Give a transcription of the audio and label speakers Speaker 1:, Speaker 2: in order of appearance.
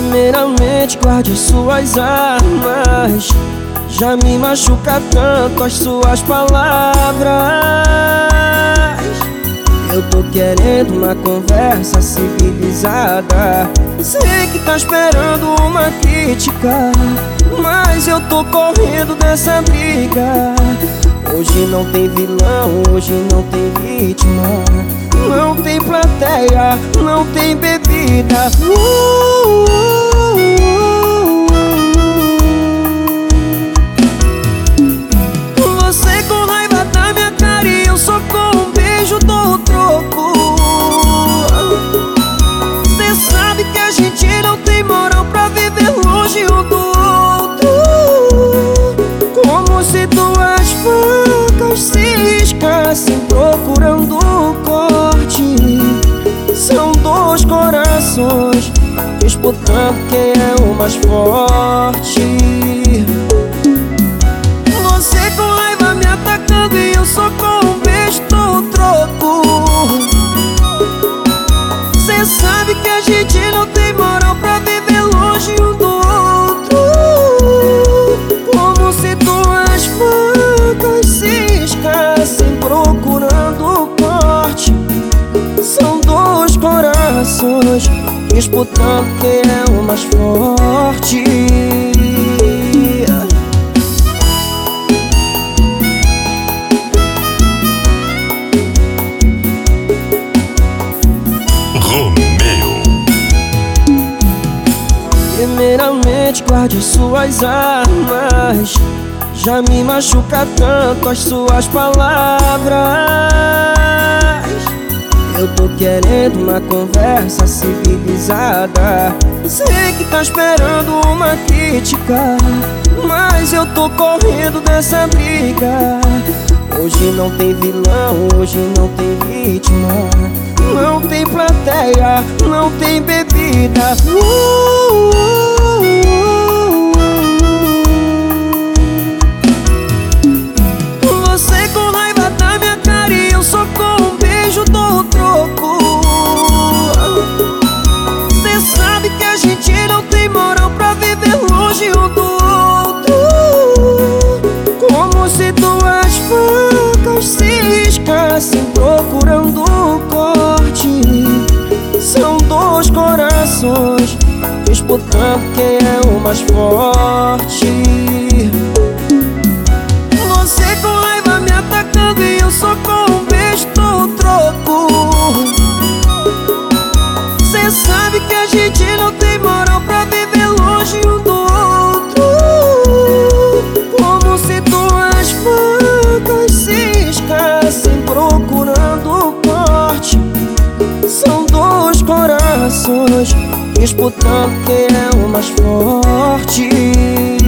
Speaker 1: Primeiramente guarde suas armas. Já me machuca tanto as suas palavras. Eu tô querendo uma conversa civilizada. Sei que tá esperando uma crítica, mas eu tô correndo dessa briga. Hoje não tem vilão, hoje não tem vítima. Não tem plateia, não tem bebida. Você com raiva da minha cara e eu só com um beijo dou o troco. Cê sabe que a gente não tem moral pra viver longe um do outro. Como se duas facas se riscassem procurando o corte. São dois corações disputando quem é o mais forte. Você com raiva me atacando e eu só com um beijo dou o troco. Cê sabe que a gente não tem moral pra viver longe um do outro. Como se duas facas se riscassem procurando o corte. São dois corações disputando quem é o mais forte. Primeiramente guarde suas armas. Já me machuca tanto as suas palavras. Eu tô querendo uma conversa civilizada. Sei que tá esperando uma crítica, mas eu tô correndo dessa briga. Hoje não tem vilão, hoje não tem vítima. Não tem plateia, não tem bebida. Você com raiva da minha cara e eu só com um beijo dou o troco. Cê sabe que a gente não tem moral pra viver longe um do outro. Como se duas facas se riscassem procurando o corte. São dois corações disputando quem é o mais forte. Você com raiva me atacando e eu só com um beijo dou o troco. Cê sabe que a gente não tem moral pra viver longe um do outro. Como se duas facas se riscassem procurando o corte. São dois corações disputando quem é o mais forte.